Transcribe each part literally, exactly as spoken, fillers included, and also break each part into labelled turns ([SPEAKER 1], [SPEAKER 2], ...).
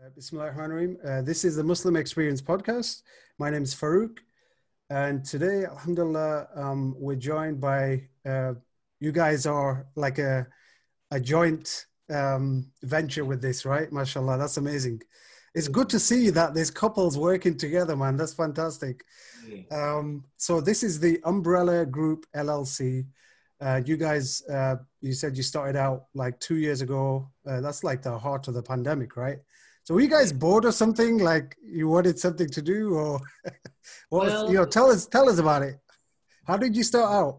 [SPEAKER 1] Uh, Bismillahirrahmanirrahim. Uh, this is the Muslim Experience Podcast. My name is Farouk. And today, alhamdulillah, um, we're joined by, uh, you guys are like a, a joint um, venture with this, right? MashaAllah, that's amazing. It's good to see that there's couples working together, man. That's fantastic. Um, so this is the Umbrella Group L L C. Uh, you guys, uh, you said you started out like two years ago. Uh, that's like the heart of the pandemic, right? So were you guys bored or something? Like you wanted something to do, or what
[SPEAKER 2] well,
[SPEAKER 1] was, you know, tell us, tell us about it. How did you start out?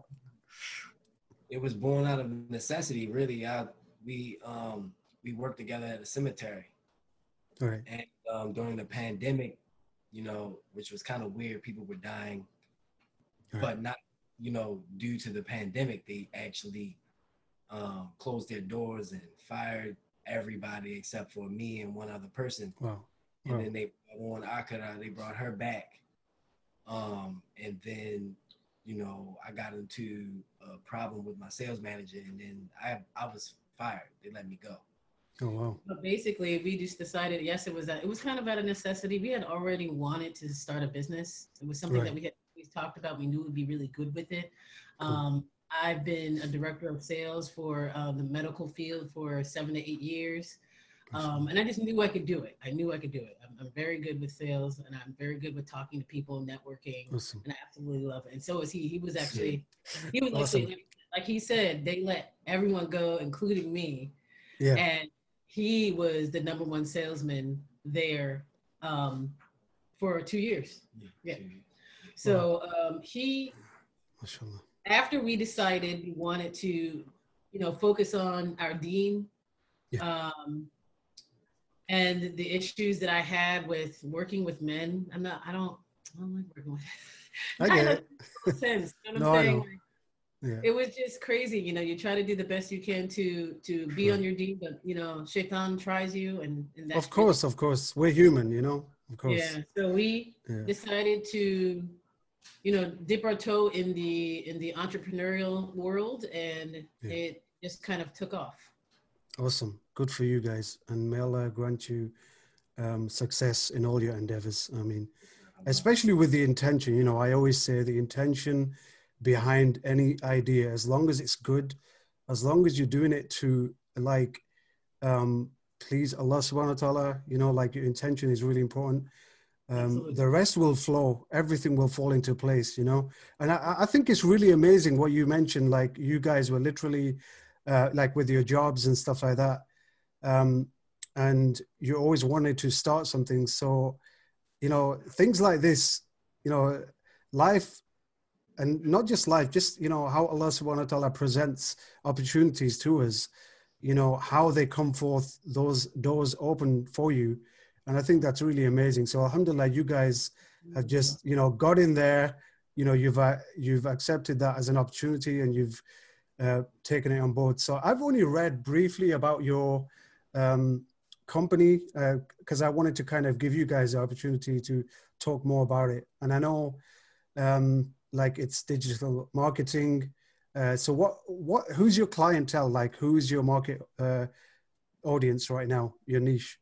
[SPEAKER 2] It was born out of necessity, really. I, we um, we worked together at a cemetery.
[SPEAKER 1] All right.
[SPEAKER 2] And um, during the pandemic, you know, which was kind of weird, people were dying,
[SPEAKER 1] All
[SPEAKER 2] but
[SPEAKER 1] right.
[SPEAKER 2] not, you know, due to the pandemic, they actually um, closed their doors and fired everybody except for me and one other person.
[SPEAKER 1] Wow.
[SPEAKER 2] And
[SPEAKER 1] Wow.
[SPEAKER 2] then they on Akara, they brought her back. Um, and then, you know, I got into a problem with my sales manager, and then I I was fired. They let me go.
[SPEAKER 1] Oh, wow.
[SPEAKER 3] But basically, we just decided, yes, it was that it was kind of out of necessity. We had already wanted to start a business. It was something
[SPEAKER 1] Right.
[SPEAKER 3] that we had always talked about. We knew we'd be really good with it.
[SPEAKER 1] Cool.
[SPEAKER 3] Um, I've been a director of sales for uh, the medical field for seven to eight years. Um, and I just knew I could do it. I knew I could do it. I'm, I'm very good with sales, and I'm very good with talking to people, networking,
[SPEAKER 1] Awesome.
[SPEAKER 3] and I absolutely love it. And so is he. He was actually, he was
[SPEAKER 1] Awesome.
[SPEAKER 3] actually, like he said, they let everyone go, including me.
[SPEAKER 1] Yeah.
[SPEAKER 3] And he was the number one salesman there um, for two years. Yeah. So um, he,
[SPEAKER 1] MashaAllah.
[SPEAKER 3] after we decided we wanted to, you know, focus on our dean,
[SPEAKER 1] Yeah.
[SPEAKER 3] um, and the issues that I had with working with men. I'm not, I don't, I don't like working with
[SPEAKER 1] I get it.
[SPEAKER 3] sense. You know what
[SPEAKER 1] No,
[SPEAKER 3] I'm
[SPEAKER 1] I
[SPEAKER 3] saying?
[SPEAKER 1] know. Yeah.
[SPEAKER 3] It was just crazy. You know, you try to do the best you can to to be
[SPEAKER 1] Right.
[SPEAKER 3] on your deed, but you know, shaitan tries you, and, and that's
[SPEAKER 1] Of course, of course. We're human, you know, of course.
[SPEAKER 3] yeah. So we
[SPEAKER 1] Yeah.
[SPEAKER 3] decided to, you know, dip our toe in the in the entrepreneurial world, and
[SPEAKER 1] Yeah.
[SPEAKER 3] it just kind of took off.
[SPEAKER 1] Awesome. Good for you guys. And may Allah grant you um, success in all your endeavors. I mean, especially with the intention, you know, I always say the intention behind any idea, as long as it's good, as long as you're doing it to like, um, please Allah subhanahu wa ta'ala, you know, like your intention is really important. Um,
[SPEAKER 3] Absolutely.
[SPEAKER 1] the rest will flow. Everything will fall into place, you know? And I, I think it's really amazing what you mentioned. Like you guys were literally uh, like with your jobs and stuff like that. Um, and you always wanted to start something. So, you know, things like this, you know, life, and not just life, just, you know, how Allah subhanahu wa ta'ala presents opportunities to us, you know, how they come forth, those doors open for you. And I think that's really amazing. So alhamdulillah, you guys have just, you know, got in there, you know, you've, uh, you've accepted that as an opportunity, and you've uh, taken it on board. So I've only read briefly about your um, company because uh, I wanted to kind of give you guys the opportunity to talk more about it. And I know um, like it's digital marketing. Uh, so what, what, who's your clientele? Like who's your market uh, audience right now, your niche?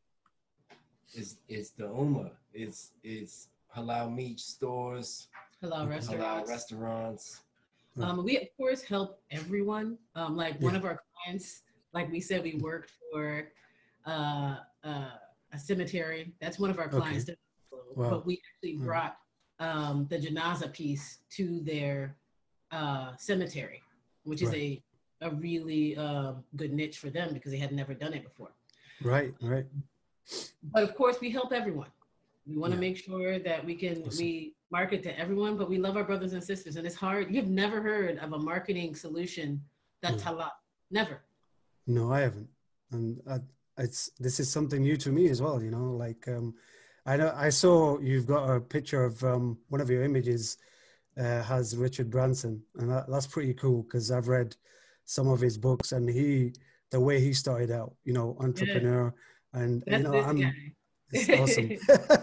[SPEAKER 2] It's, it's the Ummah. It's, it's halal meat stores,
[SPEAKER 3] Halal
[SPEAKER 2] halal
[SPEAKER 3] restaurants.
[SPEAKER 2] restaurants.
[SPEAKER 3] Um, we of course help everyone. Um, like one
[SPEAKER 1] Yeah.
[SPEAKER 3] of our clients, like we said, we work for uh, uh, a cemetery. That's one of our
[SPEAKER 1] Okay.
[SPEAKER 3] clients.
[SPEAKER 1] Wow.
[SPEAKER 3] But we actually
[SPEAKER 1] Mm.
[SPEAKER 3] brought um, the janaza piece to their uh, cemetery, which is
[SPEAKER 1] Right.
[SPEAKER 3] a a really uh, good niche for them because they had never done it before.
[SPEAKER 1] Right, right.
[SPEAKER 3] But of course, we help everyone. We want to
[SPEAKER 1] Yeah.
[SPEAKER 3] make sure that we can
[SPEAKER 1] Awesome.
[SPEAKER 3] we market to everyone, but we love our brothers and sisters, and it's hard. You've never heard of a marketing solution that's
[SPEAKER 1] No.
[SPEAKER 3] halal. Never.
[SPEAKER 1] No, I haven't. And I, it's, this is something new to me as well, you know, like, um, I know, I saw you've got a picture of um, one of your images uh, has Richard Branson, and that, that's pretty cool because I've read some of his books, and he, the way he started out, you know, entrepreneur, and,
[SPEAKER 3] That's
[SPEAKER 1] you know,
[SPEAKER 3] this
[SPEAKER 1] I'm,
[SPEAKER 3] guy.
[SPEAKER 1] it's awesome.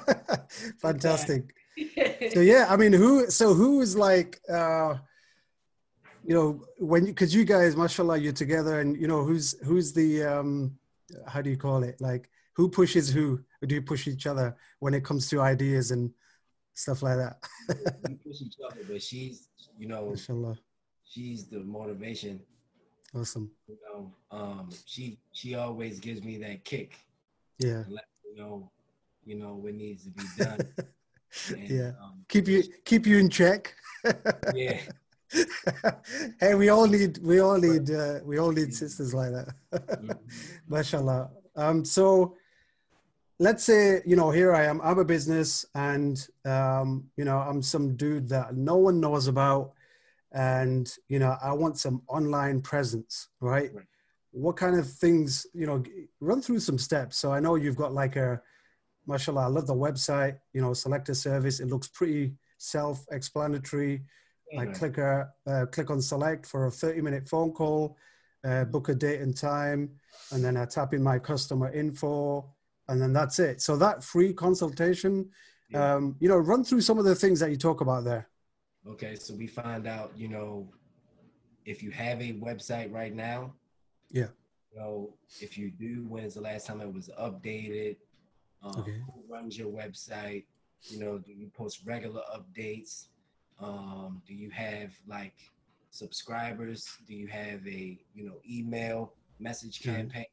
[SPEAKER 1] Fantastic. So yeah, I mean, who, so who is like, uh, you know, when you, cause you guys, mashallah, you're together, and you know, who's, who's the, um, how do you call it? Like, who pushes who? Or do you push each other when it comes to ideas and stuff like that?
[SPEAKER 2] We push each other, but she's, you know,
[SPEAKER 1] Mashallah.
[SPEAKER 2] she's the motivation.
[SPEAKER 1] Awesome.
[SPEAKER 2] You know, um, she she always gives me that kick.
[SPEAKER 1] Yeah.
[SPEAKER 2] Let me know, you know, what needs to be done. And,
[SPEAKER 1] yeah.
[SPEAKER 2] Um,
[SPEAKER 1] keep you keep you in check.
[SPEAKER 2] yeah.
[SPEAKER 1] Hey, we all need we all need uh, we all need sisters like that.
[SPEAKER 2] Mm-hmm.
[SPEAKER 1] Mashallah. Um, so let's say, you know, here I am, I'm a business and, um, you know, I'm some dude that no one knows about and, you know, I want some online presence, right?
[SPEAKER 2] Right.
[SPEAKER 1] What kind of things, you know, run through some steps. So I know you've got like a, mashallah, I love the website, you know, select a service. It looks pretty self-explanatory. I
[SPEAKER 2] Right.
[SPEAKER 1] click, a, uh, click on select for a thirty minute phone call, uh, book a date and time, and then I tap in my customer info, and then that's it. So that free consultation,
[SPEAKER 2] Yeah.
[SPEAKER 1] um, you know, run through some of the things that you talk about there.
[SPEAKER 2] Okay, so we find out, you know, if you have a website right now.
[SPEAKER 1] Yeah.
[SPEAKER 2] You know, if you do, when is the last time it was updated? Um,
[SPEAKER 1] Okay.
[SPEAKER 2] Who runs your website? You know, do you post regular updates? Um, do you have like subscribers? Do you have a, you know, email message
[SPEAKER 1] Right.
[SPEAKER 2] campaign?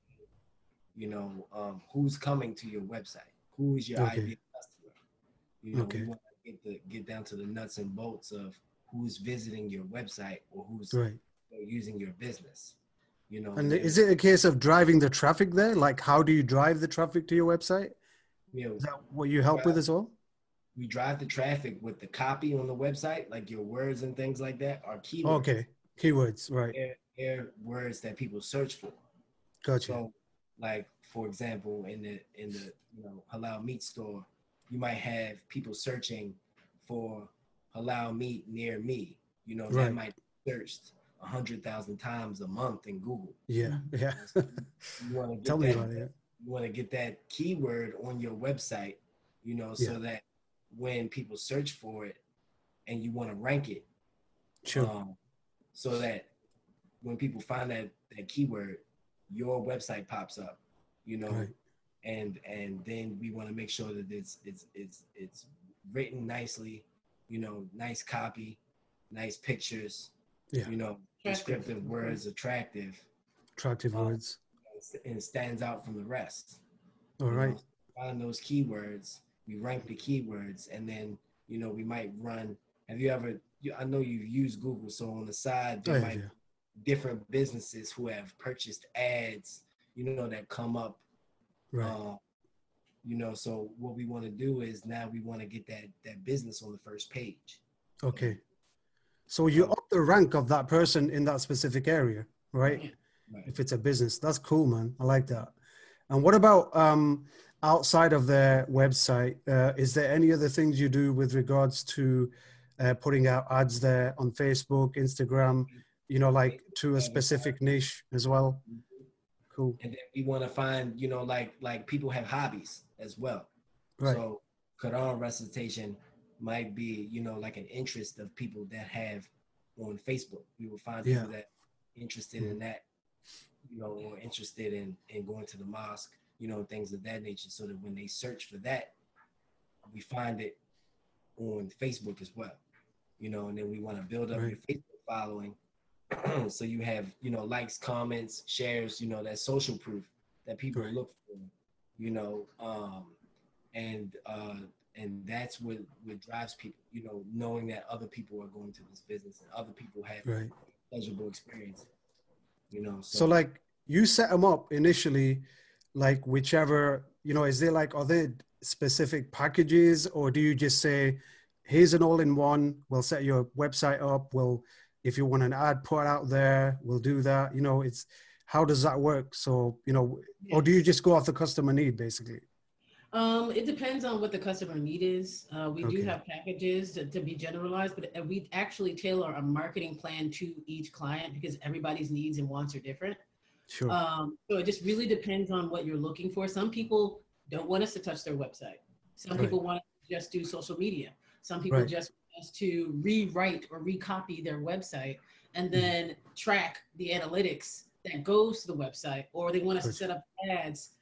[SPEAKER 2] You know, um, who's coming to your website? Who is your
[SPEAKER 1] Okay.
[SPEAKER 2] ideal customer? You know,
[SPEAKER 1] Okay.
[SPEAKER 2] we want to get the get down to the nuts and bolts of who's visiting your website or who's
[SPEAKER 1] Right.
[SPEAKER 2] you know, using your business. You know,
[SPEAKER 1] And
[SPEAKER 2] then,
[SPEAKER 1] is it a case of driving the traffic there? Like, how do you drive the traffic to your website?
[SPEAKER 2] you know,
[SPEAKER 1] Is that what you help with as well?
[SPEAKER 2] we drive the traffic with the copy on the website, like your words and things like that, are keywords.
[SPEAKER 1] Okay. Keywords. Right.
[SPEAKER 2] They're, they're words that people search for.
[SPEAKER 1] Gotcha.
[SPEAKER 2] So, like for example, in the in the you know halal meat store, you might have people searching for halal meat near me. You know,
[SPEAKER 1] Right.
[SPEAKER 2] that might be searched a hundred thousand times a month in Google.
[SPEAKER 1] Yeah. Yeah.
[SPEAKER 2] You want to get
[SPEAKER 1] Tell me
[SPEAKER 2] that.
[SPEAKER 1] about it.
[SPEAKER 2] You want to get that keyword on your website. You know, so
[SPEAKER 1] Yeah.
[SPEAKER 2] that when people search for it, and you want to rank it,
[SPEAKER 1] Sure.
[SPEAKER 2] um, so that when people find that that keyword, your website pops up, you know,
[SPEAKER 1] Right.
[SPEAKER 2] and and then we want to make sure that it's it's it's it's written nicely, you know, nice copy, nice pictures,
[SPEAKER 1] Yeah.
[SPEAKER 2] you know, descriptive words, attractive,
[SPEAKER 1] Attractive
[SPEAKER 2] um,
[SPEAKER 1] words.
[SPEAKER 2] and it stands out from the rest.
[SPEAKER 1] All
[SPEAKER 2] you
[SPEAKER 1] right.
[SPEAKER 2] know? Find those keywords, we rank the keywords, and then you know we might run. Have you ever? You, I know you've used Google, so on the side there
[SPEAKER 1] Oh,
[SPEAKER 2] might
[SPEAKER 1] yeah.
[SPEAKER 2] be different businesses who have purchased ads, you know, that come up.
[SPEAKER 1] Right.
[SPEAKER 2] Um, you know, so what we want to do is now we want to get that that business on the first page.
[SPEAKER 1] Okay. So you
[SPEAKER 2] Um,
[SPEAKER 1] up the rank of that person in that specific area, right?
[SPEAKER 2] right.
[SPEAKER 1] If it's a business, that's cool, man. I like that. And what about um, outside of their website? Uh, is there any other things you do with regards to uh, putting out ads there on Facebook, Instagram, you know, like to a specific niche as well? Cool.
[SPEAKER 2] And then we want to find, you know, like like people have hobbies as well.
[SPEAKER 1] Right.
[SPEAKER 2] So Quran recitation might be, you know, like an interest of people that have on Facebook. We will find
[SPEAKER 1] Yeah.
[SPEAKER 2] people that are interested in that, you know, or interested in, in going to the mosque, you know, things of that nature, so that when they search for that, we find it on Facebook as well, you know, and then we want to build up
[SPEAKER 1] Right.
[SPEAKER 2] your Facebook following. So you have, you know, likes, comments, shares, you know, that social proof that people
[SPEAKER 1] Right.
[SPEAKER 2] look for, you know, um, and uh, and that's what, what drives people, you know, knowing that other people are going to this business and other people have
[SPEAKER 1] Right.
[SPEAKER 2] pleasurable experience, you know. So,
[SPEAKER 1] So like you set them up initially, like whichever, you know, is there like, are there specific packages or do you just say, here's an all-in-one, we'll set your website up, we'll, if you want an ad put out there, we'll do that. You know, it's, how does that work? So, you know, or do you just go off the customer need basically?
[SPEAKER 3] Um, it depends on what the customer need is. Uh, we
[SPEAKER 1] Okay.
[SPEAKER 3] do have packages to, to be generalized, but we actually tailor a marketing plan to each client because everybody's needs and wants are different.
[SPEAKER 1] Sure.
[SPEAKER 3] Um, so it just really depends on what you're looking for. Some people don't want us to touch their website. Some
[SPEAKER 1] Right.
[SPEAKER 3] people want us to just do social media. Some people
[SPEAKER 1] Right.
[SPEAKER 3] just want us to rewrite or recopy their website and then track the analytics that goes to the website, or they want us to
[SPEAKER 1] Gotcha.
[SPEAKER 3] set up ads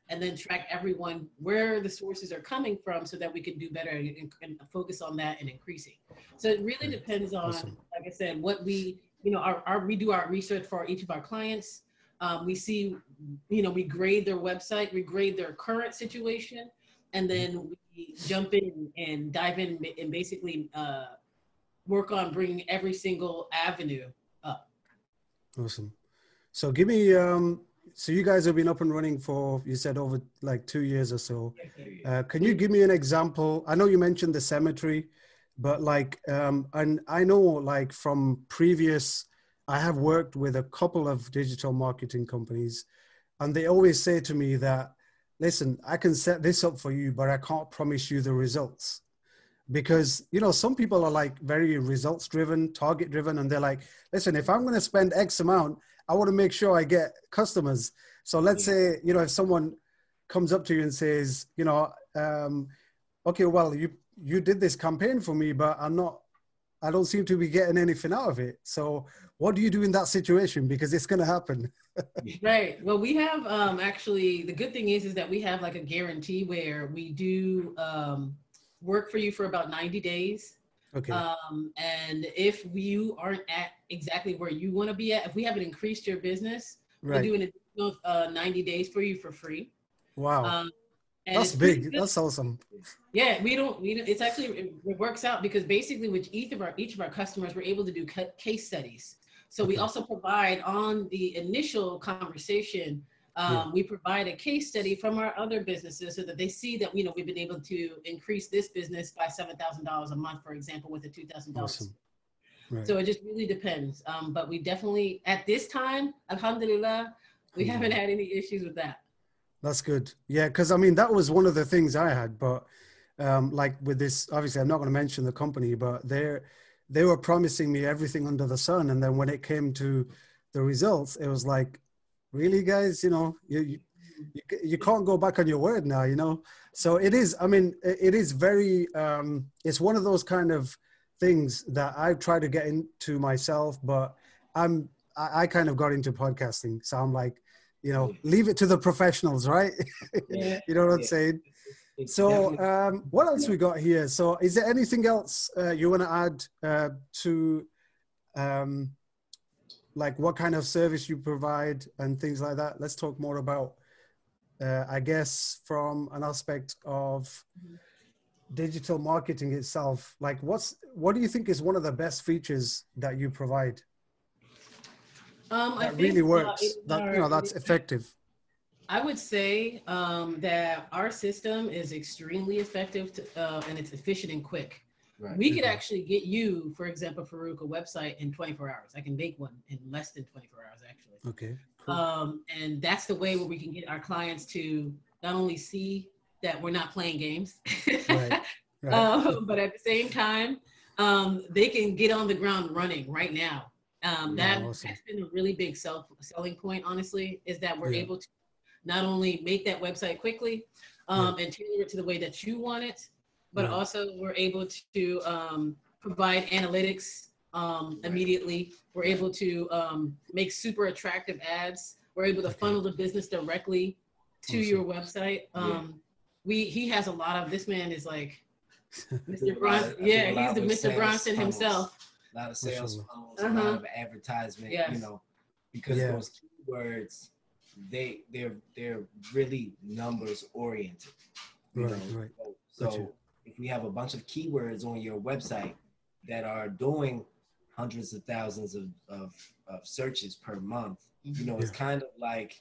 [SPEAKER 3] and then track everyone where the sources are coming from so that we can do better and, and focus on that and increasing. So it really depends on,
[SPEAKER 1] Awesome.
[SPEAKER 3] like I said, what we, you know, our, our we do our research for each of our clients. Um, we see, you know, we grade their website, we grade their current situation, and then we jump in and dive in and basically uh, work on bringing every single avenue up.
[SPEAKER 1] Awesome. So give me, um, so you guys have been up and running for, you said over like two years or so. Uh, can you give me an example? I know you mentioned the cemetery, but like, um, and I know like from previous, I have worked with a couple of digital marketing companies, and they always say to me that, listen, I can set this up for you, but I can't promise you the results. Because, you know, some people are like very results driven, target driven, and they're like, listen, if I'm going to spend X amount, I want to make sure I get customers. So let's
[SPEAKER 2] Yeah.
[SPEAKER 1] say, you know, if someone comes up to you and says, you know, um, okay, well, you, you did this campaign for me, but I'm not, I don't seem to be getting anything out of it. So what do you do in that situation? Because it's going to happen.
[SPEAKER 3] Right. Well, we have um, actually, the good thing is, is that we have like a guarantee where we do um, work for you for about ninety days.
[SPEAKER 1] Okay.
[SPEAKER 3] Um, and if you aren't at exactly where you want to be at, if we haven't increased your business,
[SPEAKER 1] Right.
[SPEAKER 3] we'll do an additional uh, ninety days for you for free.
[SPEAKER 1] Wow.
[SPEAKER 3] Um, and
[SPEAKER 1] That's
[SPEAKER 3] it's pretty
[SPEAKER 1] big.
[SPEAKER 3] good.
[SPEAKER 1] That's awesome.
[SPEAKER 3] Yeah, we don't, we don't, it's actually, it, it works out because basically with each of our, each of our customers, we're able to do ca- case studies. So we
[SPEAKER 1] Okay.
[SPEAKER 3] also provide on the initial conversation, um,
[SPEAKER 1] Yeah.
[SPEAKER 3] we provide a case study from our other businesses so that they see that, you know, we've been able to increase this business by seven thousand dollars a month, for example, with a two thousand dollars.
[SPEAKER 1] Awesome. Right.
[SPEAKER 3] So it just really depends. Um, but we definitely, at this time, alhamdulillah, we haven't had any issues with that.
[SPEAKER 1] That's good. Yeah, because I mean, that was one of the things I had, but um, like with this, obviously I'm not going to mention the company, but they're, they were promising me everything under the sun. And then when it came to the results, it was like, really guys, you know, you, you, you, you can't go back on your word now, you know? So it is, I mean, it, it is very, um, it's one of those kind of things that I try to get into myself, but I'm, I, I kind of got into podcasting. So I'm like, you know, leave it to the professionals, right?
[SPEAKER 3] Yeah.
[SPEAKER 1] You know what I'm
[SPEAKER 2] Yeah.
[SPEAKER 1] saying?
[SPEAKER 2] It's
[SPEAKER 1] So
[SPEAKER 2] definitely-
[SPEAKER 1] um, what else we got here? So is there anything else uh, you want to add uh, to um, like what kind of service you provide and things like that? Let's talk more about, uh, I guess, from an aspect of digital marketing itself. Like what's, what do you think is one of the best features that you provide
[SPEAKER 3] Um, I
[SPEAKER 1] that
[SPEAKER 3] think,
[SPEAKER 1] really
[SPEAKER 3] uh,
[SPEAKER 1] works,
[SPEAKER 3] in
[SPEAKER 1] that,
[SPEAKER 3] our-
[SPEAKER 1] you know, that's effective?
[SPEAKER 3] I would say um, that our system is extremely effective to, uh, and it's efficient and quick.
[SPEAKER 2] Right.
[SPEAKER 3] We could
[SPEAKER 1] Okay.
[SPEAKER 3] actually get you, for example, Farouk, a website in twenty-four hours. I can make one in less than twenty-four hours, actually.
[SPEAKER 1] Okay, cool.
[SPEAKER 3] Um, and that's the way where we can get our clients to not only see that we're not playing games,
[SPEAKER 1] Right, right.
[SPEAKER 3] um, but at the same time, um, they can get on the ground running right now. Um,
[SPEAKER 1] Yeah,
[SPEAKER 3] that,
[SPEAKER 1] awesome.
[SPEAKER 3] That's been a really big self selling point, honestly, is that we're
[SPEAKER 1] Yeah.
[SPEAKER 3] able to not only make that website quickly um, and tailor it to the way that you want it, but
[SPEAKER 1] Right.
[SPEAKER 3] also we're able to um, provide analytics um, immediately. We're able to um, make super attractive ads. We're able to
[SPEAKER 1] Okay.
[SPEAKER 3] funnel the business directly to
[SPEAKER 1] Awesome.
[SPEAKER 3] your website. Um, we he has a lot of, this man is like Mister
[SPEAKER 2] I do
[SPEAKER 3] Bronson.
[SPEAKER 2] a
[SPEAKER 3] Yeah,
[SPEAKER 2] lot
[SPEAKER 3] he's the
[SPEAKER 2] with
[SPEAKER 3] Mister
[SPEAKER 2] sales
[SPEAKER 3] Bronson
[SPEAKER 2] funnels.
[SPEAKER 3] himself.
[SPEAKER 2] A lot of sales
[SPEAKER 1] Mashallah.
[SPEAKER 2] funnels, a
[SPEAKER 3] Uh-huh.
[SPEAKER 2] lot of advertisement,
[SPEAKER 3] Yes.
[SPEAKER 2] you know, because
[SPEAKER 1] Yeah.
[SPEAKER 2] those keywords, they they're they're really numbers oriented. You
[SPEAKER 1] Right,
[SPEAKER 2] know?
[SPEAKER 1] right.
[SPEAKER 2] So,
[SPEAKER 1] Gotcha.
[SPEAKER 2] so if we have a bunch of keywords on your website that are doing hundreds of thousands of, of, of searches per month, you know, it's
[SPEAKER 1] Yeah.
[SPEAKER 2] kind of like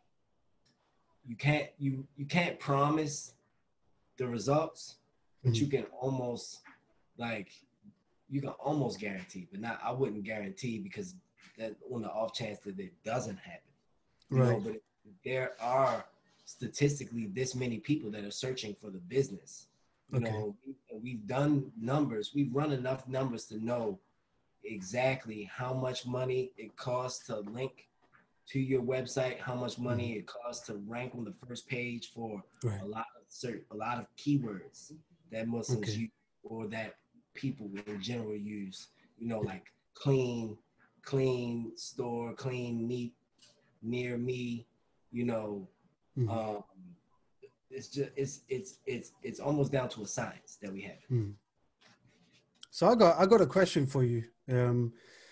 [SPEAKER 2] you can't you you can't promise the results, but
[SPEAKER 1] Mhm.
[SPEAKER 2] you can almost like you can almost guarantee, but not I wouldn't guarantee because that on the off chance that it doesn't happen. You know,
[SPEAKER 1] Right.
[SPEAKER 2] but there are statistically this many people that are searching for the business. You
[SPEAKER 1] Okay.
[SPEAKER 2] know, we, we've done numbers, we've run enough numbers to know exactly how much money it costs to link to your website, how much money it costs to rank on the first page for
[SPEAKER 1] Right.
[SPEAKER 2] a lot of cert, a lot of keywords that Muslims
[SPEAKER 1] Okay.
[SPEAKER 2] use or that people in general use. You know, like clean, clean store, clean meat near me. You know,
[SPEAKER 1] Mm.
[SPEAKER 2] Um, it's just it's it's it's it's almost down to a science that we have.
[SPEAKER 1] Mm. So I got I got a question for you. Um,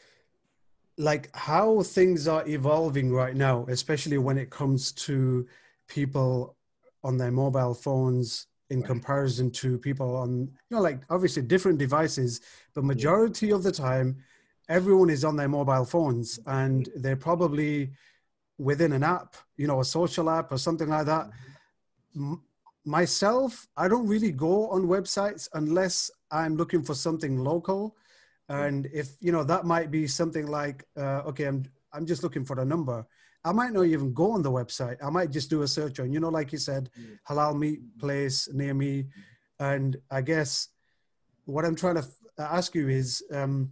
[SPEAKER 1] like how things are evolving right now, especially when it comes to people on their mobile phones in
[SPEAKER 2] Right.
[SPEAKER 1] comparison to people on, you know, like obviously different devices, but majority of the time, everyone is on their mobile phones and they're probably within an app, you know, a social app or something like that. M- myself, I don't really go on websites unless I'm looking for something local. And if, you know, that might be something like, uh, okay, I'm, I'm just looking for a number. I might not even go on the website. I might just do a search on, you know, like you said, halal meat place near me. And I guess what I'm trying to f- ask you is, um,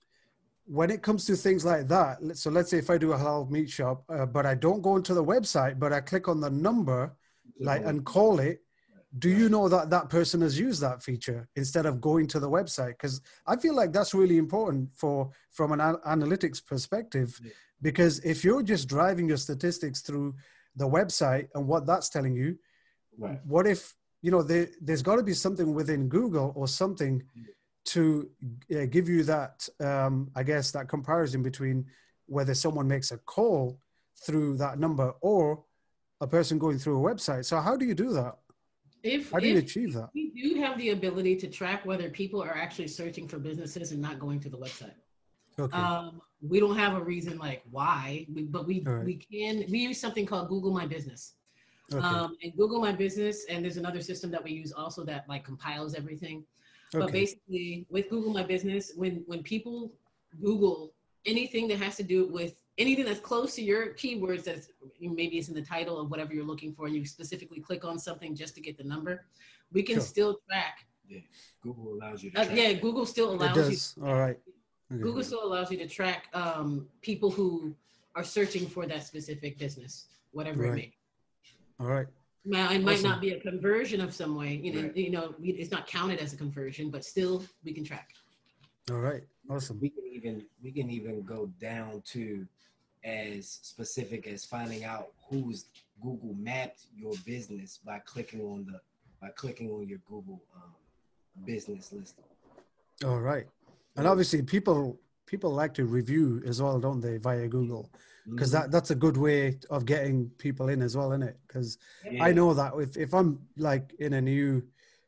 [SPEAKER 1] when it comes to things like that, let- so let's say if I do a halal meat shop, uh, but I don't go into the website, but I click on the number, like, and call it, do you know that that person has used that feature instead of going to the website? Because I feel like that's really important for from an an- analytics perspective,
[SPEAKER 2] Yeah.
[SPEAKER 1] because if you're just driving your statistics through the website and what that's telling you,
[SPEAKER 2] Right.
[SPEAKER 1] what if, you know, there, there's got to be something within Google or something to uh, give you that, um, I guess, that comparison between whether someone makes a call through that number or a person going through a website. So how do you do that?
[SPEAKER 3] If
[SPEAKER 1] How do you
[SPEAKER 3] if
[SPEAKER 1] achieve that?
[SPEAKER 3] we do have the ability to track whether people are actually searching for businesses and not going to the website.
[SPEAKER 1] Okay.
[SPEAKER 3] Um, we don't have a reason like why, we, but we
[SPEAKER 1] All right.
[SPEAKER 3] we can we use something called Google My Business.
[SPEAKER 1] Okay.
[SPEAKER 3] Um, and Google My Business, and there's another system that we use also that like compiles everything. But
[SPEAKER 1] Okay.
[SPEAKER 3] basically, with Google My Business, when when people Google anything that has to do with anything that's close to your keywords, that's maybe it's in the title of whatever you're looking for, and you specifically click on something just to get the number, we can
[SPEAKER 1] Sure.
[SPEAKER 3] still track.
[SPEAKER 2] Yeah. Google allows you to
[SPEAKER 3] Uh,
[SPEAKER 2] track.
[SPEAKER 3] yeah, Google still
[SPEAKER 1] It
[SPEAKER 3] allows you.
[SPEAKER 1] does. All right. Okay.
[SPEAKER 3] Google still allows you to track um, people who are searching for that specific business, whatever it
[SPEAKER 1] Right.
[SPEAKER 3] may be.
[SPEAKER 1] All right.
[SPEAKER 3] Now, it might
[SPEAKER 1] Awesome.
[SPEAKER 3] not be a conversion of some way, you know,
[SPEAKER 2] Right.
[SPEAKER 3] you know, we- it's not counted as a conversion, but still we can track.
[SPEAKER 1] All right. Awesome.
[SPEAKER 2] We can even we can even go down to as specific as finding out who's Google mapped your business by clicking on the by clicking on your Google um, business listing.
[SPEAKER 1] All right. And obviously people people like to review as well, don't they, via Google? Because that, that's a good way of getting people in as well, isn't it? Because
[SPEAKER 2] Yeah.
[SPEAKER 1] I know that if, if I'm like in a new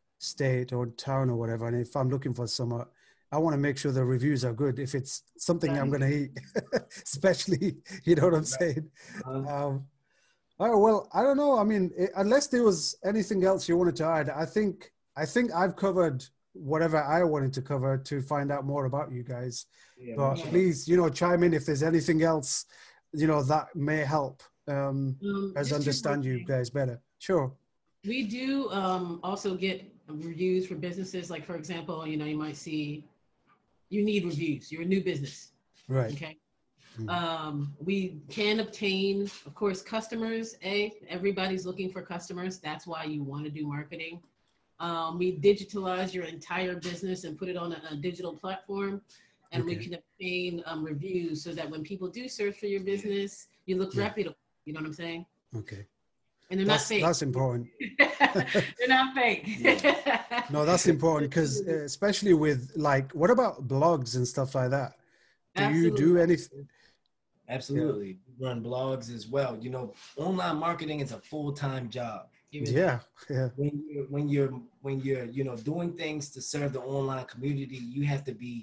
[SPEAKER 1] state or town or whatever, and if I'm looking for some, I want to make sure the reviews are good. If it's something I'm going to eat, especially, you know what I'm saying?
[SPEAKER 2] Uh-huh.
[SPEAKER 1] Um, all right, well, I don't know. I mean, it, unless there was anything else you wanted to add, I think I think I've covered whatever I wanted to cover to find out more about you guys.
[SPEAKER 2] Yeah,
[SPEAKER 1] But
[SPEAKER 2] sure.
[SPEAKER 1] please, you know, chime in if there's anything else, you know, that may help um,
[SPEAKER 3] Um,
[SPEAKER 1] us
[SPEAKER 3] just two
[SPEAKER 1] understand
[SPEAKER 3] more
[SPEAKER 1] you
[SPEAKER 3] things.
[SPEAKER 1] guys better. Sure.
[SPEAKER 3] We do um, also get reviews for businesses. Like, for example, you know, you might see you need reviews. You're a new business.
[SPEAKER 1] Right.
[SPEAKER 3] Okay.
[SPEAKER 1] Mm.
[SPEAKER 3] Um, we can obtain, of course, customers. A, everybody's looking for customers. That's why you want to do marketing. Um, we digitalize your entire business and put it on a, a digital platform. And we
[SPEAKER 1] Okay.
[SPEAKER 3] can obtain um, reviews so that when people do search for your business, you look
[SPEAKER 1] Yeah.
[SPEAKER 3] reputable. You know what I'm saying?
[SPEAKER 1] Okay.
[SPEAKER 3] And they're
[SPEAKER 1] That's
[SPEAKER 3] not fake.
[SPEAKER 1] that's important.
[SPEAKER 3] They're not fake.
[SPEAKER 1] No, that's important because uh, especially with like, what about blogs and stuff like that? Do you do
[SPEAKER 3] Absolutely.
[SPEAKER 1] anything?
[SPEAKER 2] Absolutely. We run blogs as well. You know, online marketing is a full-time job.
[SPEAKER 3] It really
[SPEAKER 1] Yeah. Yeah.
[SPEAKER 2] When you're when you're when you're you know doing things to serve the online community, you have to be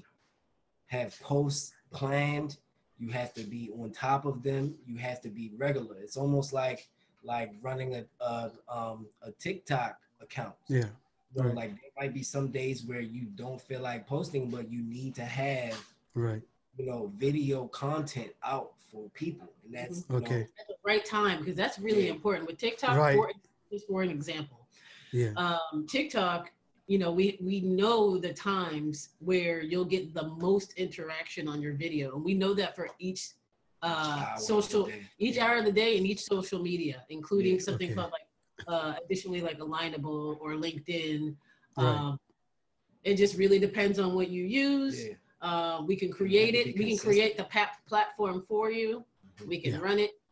[SPEAKER 2] have posts planned. You have to be on top of them. You have to be regular. It's almost like like running a a, um, a TikTok account.
[SPEAKER 1] Yeah.
[SPEAKER 2] You know,
[SPEAKER 1] Right.
[SPEAKER 2] like there might be some days where you don't feel like posting, but you need to have
[SPEAKER 1] Right.
[SPEAKER 2] you know video content out for people, and that's you
[SPEAKER 1] Okay.
[SPEAKER 2] know,
[SPEAKER 3] at the right time, because that's really
[SPEAKER 2] Yeah.
[SPEAKER 3] important with TikTok.
[SPEAKER 1] Right.
[SPEAKER 3] For, just for an example,
[SPEAKER 1] Yeah.
[SPEAKER 3] um, TikTok, you know, we we know the times where you'll get the most interaction on your video, and we know that for each uh,
[SPEAKER 2] hour of the
[SPEAKER 3] social,
[SPEAKER 2] day.
[SPEAKER 3] each
[SPEAKER 2] Yeah.
[SPEAKER 3] hour of the day, and each social media, including
[SPEAKER 2] Yeah.
[SPEAKER 3] something
[SPEAKER 1] Okay.
[SPEAKER 3] called like uh, additionally like Alignable or LinkedIn.
[SPEAKER 1] Right.
[SPEAKER 3] Um, it just really depends on what you use.
[SPEAKER 2] Yeah.
[SPEAKER 3] Uh, we can
[SPEAKER 2] You have
[SPEAKER 3] create
[SPEAKER 2] to
[SPEAKER 3] it.
[SPEAKER 2] be
[SPEAKER 3] We can
[SPEAKER 2] consistent.
[SPEAKER 3] create the pa- platform for you. We can
[SPEAKER 1] Yeah.
[SPEAKER 3] run it.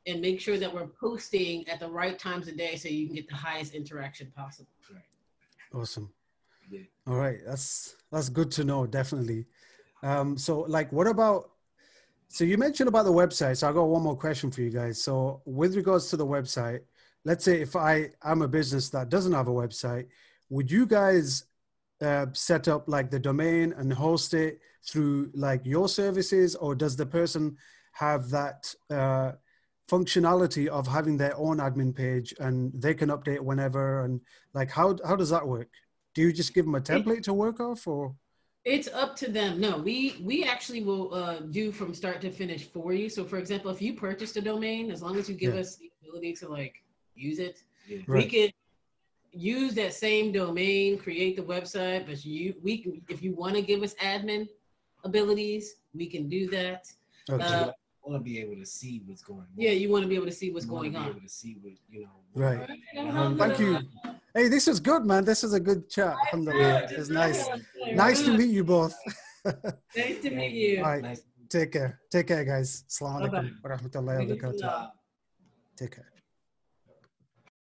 [SPEAKER 3] and make sure that we're posting at the right times of day so you can get the highest interaction possible.
[SPEAKER 2] Right.
[SPEAKER 1] Awesome.
[SPEAKER 2] Yeah.
[SPEAKER 1] All right. That's, that's good to know. Definitely. Um, so like, what about, so you mentioned about the website. So I got one more question for you guys. So with regards to the website, let's say if I am a business that doesn't have a website, would you guys uh, set up like the domain and host it through like your services, or does the person have that uh, functionality of having their own admin page and they can update whenever? And like, how, how does that work? Do you just give them a template to work off, or?
[SPEAKER 3] It's up to them. No, we we actually will uh, do from start to finish for you. So for example, if you purchased a domain, as long as you give
[SPEAKER 1] Yeah.
[SPEAKER 3] us the ability to like use it,
[SPEAKER 2] Yeah.
[SPEAKER 1] Right.
[SPEAKER 3] we can use that same domain, create the website, but you we can, if you want to give us admin abilities, we can do that.
[SPEAKER 1] Okay.
[SPEAKER 3] Uh,
[SPEAKER 2] I want to be able to see what's going on.
[SPEAKER 3] yeah, you want to be able to see what's
[SPEAKER 2] You wanna
[SPEAKER 3] going
[SPEAKER 2] be
[SPEAKER 3] on.
[SPEAKER 2] able to see what, you know.
[SPEAKER 1] Right.
[SPEAKER 2] what-
[SPEAKER 1] Thank you. Hey, this is good, man. This is a good chat. Alhamdulillah. It's nice. Nice to meet you both.
[SPEAKER 3] Nice to meet you.
[SPEAKER 1] All right.
[SPEAKER 2] Nice.
[SPEAKER 1] Take care. Take care, guys. Assalamu
[SPEAKER 3] Bye-bye.
[SPEAKER 1] alaikum wa rahmatullahi wa barakatuh.
[SPEAKER 3] Waalaikumsalam.
[SPEAKER 1] Take care.